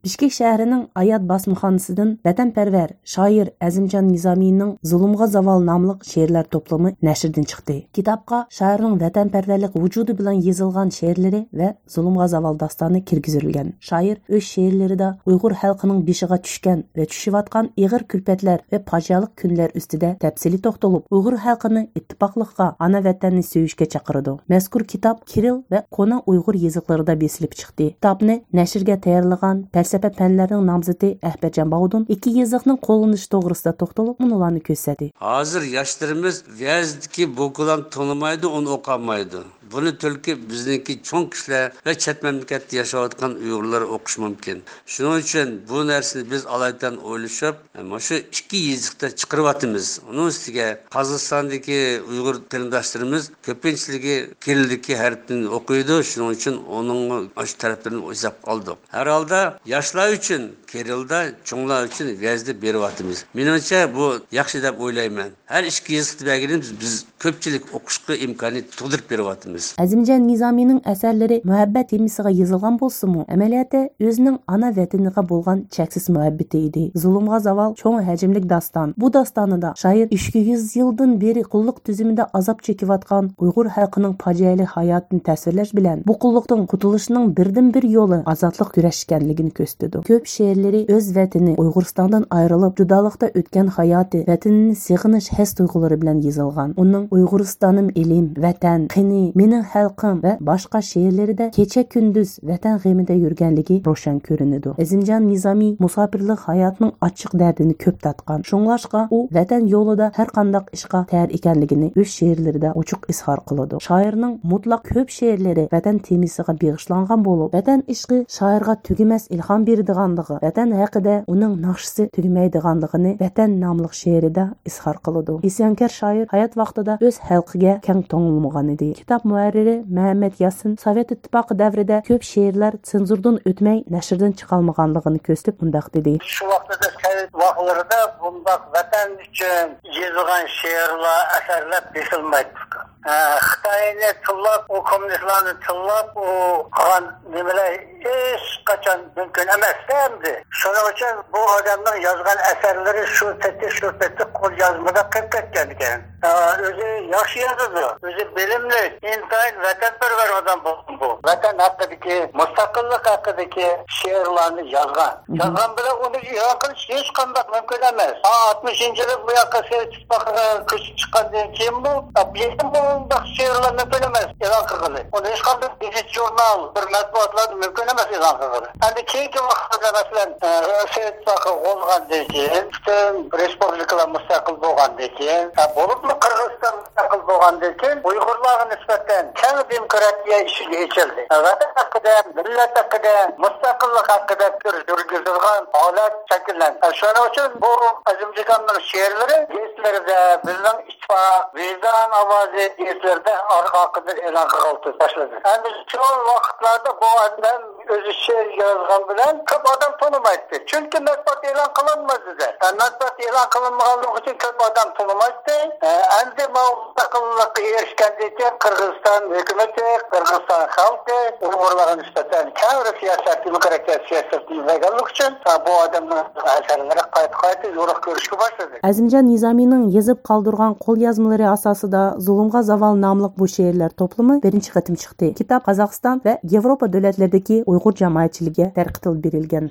Bishkek shahrining Ayat basmaxonasidan vatanparvar shoir Azimjon Nizomiyning Zulmga zavol nomli she'rlar to'plami nashrdan chiqdi. Kitobga shoirning vatanparvarlik vujudi bilan yozilgan she'rlari va Zulmga zavol dastoni kirgizilgan. Shoir o'z she'rlarida Uyg'ur xalqining beshiga tushgan va tushayotgan ig'ir kulfatlar va fojialik kunlar ustida tafsili to'xtalib, Uyg'ur xalqini ittifoqlikqa, ana vatanni sevishga chaqirdi. Mazkur kitob Kiril va Qona Uyg'ur yoziqlarida besilib chiqdi. Kitobni nashrga tayyorlagan falsafa fanlarining nomzodi Ahbadjon Bovdun ikki yoziqning qo'llanishi to'g'risida to'xtalib, ularni ko'rsatdi. Hozir yoshlarimiz vazdagi bo'kulan tonimaydi, uni o'qolmaydi. Buni tulki bizniki cho'ng kishilar va chet mamlakatda yashayotgan Uyg'urlar o'qish mumkin. Shuning uchun bu narsani biz alaydan o'ylashib, mana shu ikki yoziqda chiqaryapmiz. Uning ustiga Qozog'istondagi Uyg'ur qarindoshlarimiz ko'pinchiligi Kirildagi harfni o'qiydi. Shuning uchun uning shu taraflarini o'ylab qoldik. Har holda yoshlar uchun Kirilda, cho'nglar uchun vazda beryapmiz. Menimcha bu yaxshi deb o'ylayman. Har ikki yoziqni bilganimiz biz ko'pchilik o'qishga imkoniyat tug'dirib beryapmiz. Azimjon Nizomiyning asarlari muhabbat temasiga yozilgan bo'lsa-mu, amaliyotda o'zining ona vataniga bo'lgan cheksiz muhabbati edi. Zulmga zavol cho'ng hajmlik daston. Bu dastonida shoir 200 yildan beri qulluq tuzumida azob chekayotgan Uyg'ur xalqining fojiali hayotini tasvirlash bilan bu qulluqdan qutulishining birdan-bir yo'li ozodlik kurash ekanligini ko'rsatdi. Ko'p she'rlari o'z vatani Uyg'uristondan ayrilib, judolikda o'tgan hayoti, vatanini sig'inish his tuyg'ulari bilan yozilgan. Uning Uyg'uristonim elim, vatan, qini, mening xalqim va boshqa she'rlarida kecha kunduz vatan g'amida yurganligi ro'shan ko'rinadi. Azimjon Nizomiy musofirlik hayotining ochiq dardini ko'p tatgan. Shunglashqa u vatan yo'lida har qanday ishga tayyor ekanligini o'z she'rlarida ochiq izhor qiladi. Shoirning mutlaq ko'p she'rlari vatan temasiga bag'ishlangan bo'lib, vatan ishqi shoirga tugimas ilhom beradiganligi, vatan haqida uning naqshisi tugimaydiganligini vatan nomli she'rida izhor qiladi. Isyonkor shoir hayot vaqtida o'z xalqiga keng to'ngilmagan edi. Kitob muharriri Muhammad Yasin Sovet ittifoqi davrida ko'p she'rlar senzurdan o'tmay nashrdan chiqolmaganligini ko'rsatib undaq dedi. Shu vaqtda Sovet vaqtlarida bundaq vatan uchun yozilgan she'rlar, asarlar besilmaydi. Xitoyni tillab, o kommunistlarni tillab, o qilgan nimalar hech qachon mumkin emas endi. Shuning uchun bu odamning yozgan asarlari shu paytda qo'l yozmada qolib ketgan ekan. O'zi yaxshi yozadi, o'zi bilimli, intayin vatanparvar odam bu. Vatan haqidagi, mustaqillik haqidagi she'rlarni yozgan. Yozgan bilan uni e'lon qilish hech qanday mumkin emas. 60-yil bu yoqqa Sovet ittifoqiga ko'chib chiqqandan keyin bu bunday she'rlar mumkin emas e'lon qilindi. Uni hech qanday gazet, jurnal, bir matbuotlarda mumkin emas e'lon qilindi. Endi keyingi vaqtda masalan Sovet ittifoqi bo'lgandan keyin butun respublikalar mustaqil bo'lgandan keyin, bo'lib Qirg'iziston mustaqil bo'lgandan keyin Uyg'urlarga nisbatan keng demokratiya ishiga echildi. Vatan haqida, millat haqida, mustaqillik haqida yurgizilgan holat shakllandi. Shuning uchun bu Azimjonning she'rlari gazetlarda bizning ittifoq, vijdon ovozi gazetlarda orqaqidir e'lon qilib tashladi. Endi shu vaqtlarda bu odam o'zi she'r yozgan bilan ko'p odam tonimaydi. Chunki matbuot e'lon qilinmadi. Matbuot e'lon qilinmaganligi uchun ko'p odam tonimaydi. Endi mustaqillikka erishgandan keyin Qirg'iziston hukumati, Qirg'iziston xalqi Uyg'urlarga nisbatan keng siyosat, demokratiya siyosatini yurganlik uchun bu odamlar asarlari qayta yo'riq ko'rishga boshladi. Azimjon Nizomiyning yozib qoldirgan qo'lyozmalari asosida Zulmga zavol nomli bu she'rlar to'plami birinchi qatim chiqdi. Kitob Qozog'iston va Yevropa davlatlaridagi Uyg'ur jamoatchiligiga tarqatilib berilgan.